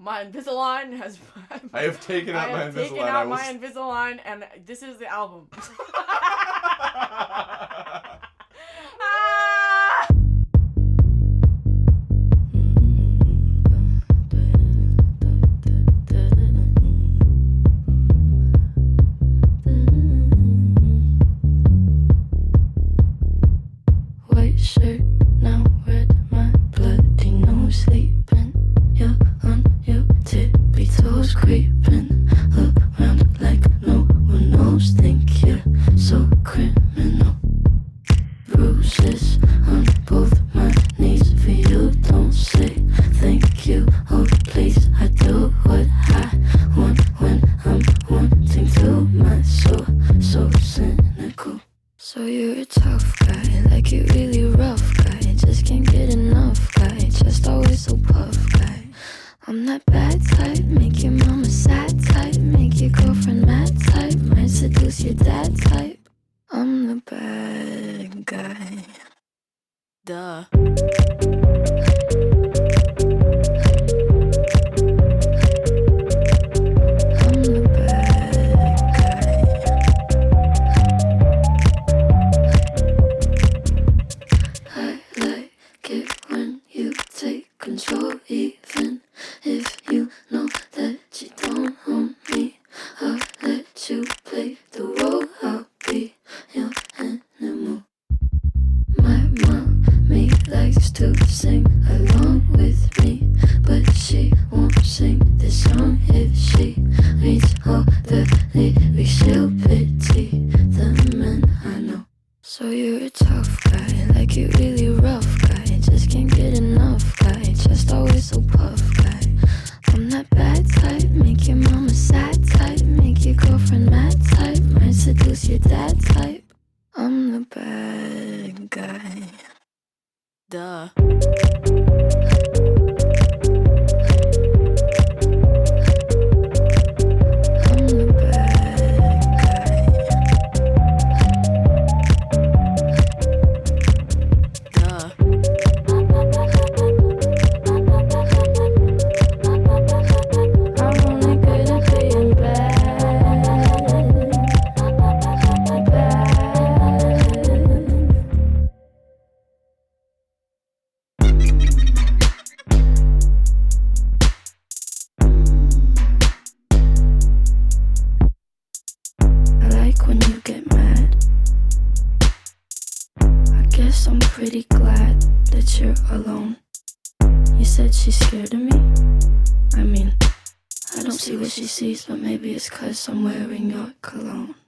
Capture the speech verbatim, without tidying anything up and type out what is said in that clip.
my Invisalign has. I have taken out I my have Invisalign. taken I out will my s- Invisalign, and this is the album. White shirt, now red, my bloody nose sleeping. You're on your tippy toes, creeping around like no one knows. Think you're so criminal. Bruises on both my knees for you. Don't say thank you, oh please. I do what I want when I'm wanting to. My soul so cynical. So you're a tough guy, like you really rough guy. Just can't get enough guy, just always so puff guy. I'm that bad type, make your mama sad type, make your girlfriend mad type, might seduce your dad type. I'm the bad guy. Duh. I'm the bad guy. I like it when you take control, even if you know that you don't own me. I'll let you play the role, I'll be your animal. My mommy likes to sing along with me, but she won't sing this song if she reads all the lyrics. She'll pity the men I know. So you're a tough guy, like you really rough guy. Just can't get enough guy, just always so puff guy. I'm that bad type, make your mama sad type, make your girlfriend mad type, might seduce your dad type. I'm the bad guy. Duh. I'm the bad guy. Duh. I'm only good at being bad. Bad. I like when you get mad. I guess I'm pretty glad that you're alone. You said she's scared of me? I mean, I don't see what she sees, but maybe it's 'cause I'm wearing your cologne.